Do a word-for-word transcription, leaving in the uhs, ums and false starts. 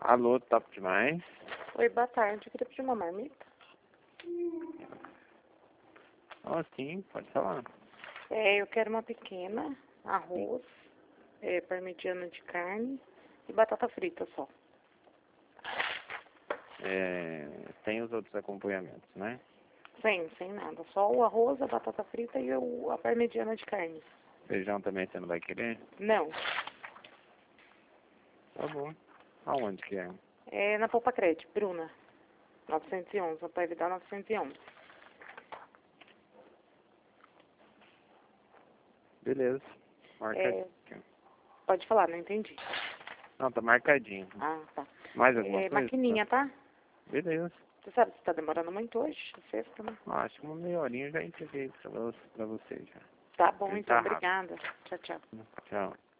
Alô, top demais. Oi, boa tarde. Eu queria pedir uma marmita. Oh, sim, pode falar. É, eu quero uma pequena, arroz, é, parmegiana de carne e batata frita só. É, tem os outros acompanhamentos, né? Sem, sem nada. Só o arroz, a batata frita e o, a parmegiana de carne. Feijão também você não vai querer? Não. Tá bom. Aonde que é? É na Poupa Crédito, Bruna. novecentos e onze, para evitar novecentos e onze. Beleza. Marcadinho. É, pode falar, não entendi. Não, tá marcadinho. Ah, tá. Mais alguma É, coisa? maquininha, tá? Beleza. Você sabe se tá demorando muito hoje? Sexta, né? Ah, acho que uma meia horinha eu já entreguei pra, vo- pra você já. Tá bom, Ele então. tá rápido. Obrigada. Tchau, tchau. Tchau.